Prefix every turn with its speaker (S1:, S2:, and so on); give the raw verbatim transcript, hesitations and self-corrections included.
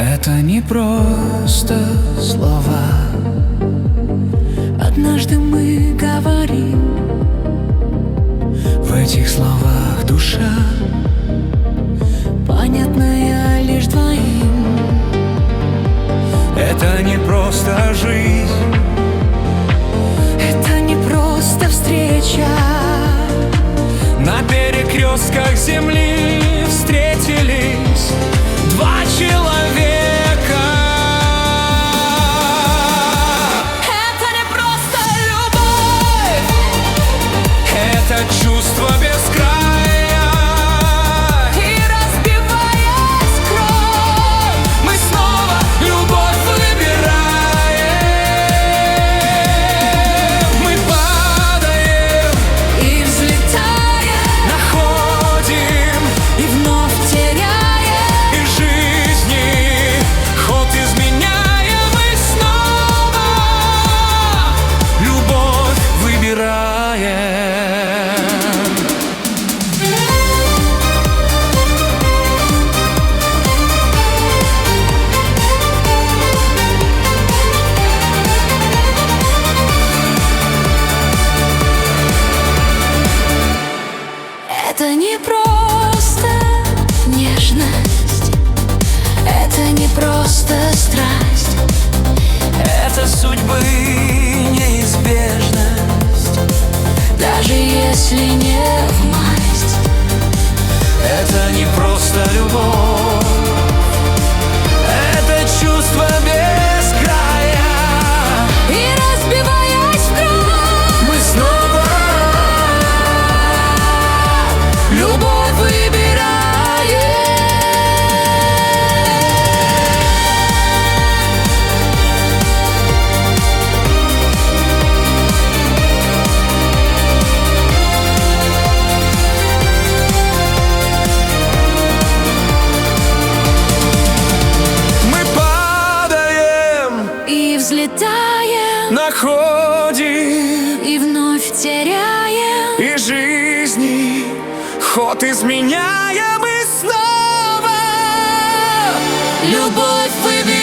S1: Это не просто слова. Однажды мы говорим, в этих словах душа, понятная лишь двоим. Это не просто жизнь, это не просто встреча. На перекрестках земли встретились два человека.
S2: Это не просто любовь,
S1: Это чувство без края.
S2: и разбиваясь кровь,
S1: Мы снова любовь выбираем. Мы падаем,
S2: и взлетаем,
S1: находим
S2: и вновь теряем.
S1: и жизни ход изменяем. Мы снова любовь выбираем.
S2: Это не просто нежность, это не просто страсть,
S1: Это судьбы неизбежность,
S2: даже если не в масть.
S1: это не просто любовь, это чувство без края.
S2: И разбиваясь в кровь,
S1: Мы снова любовь выбираем. Мы падаем,
S2: и взлетаем,
S1: находим
S2: и вновь теряем.
S1: и жизни ход изменяем. Мы снова
S2: Любовь выбираем.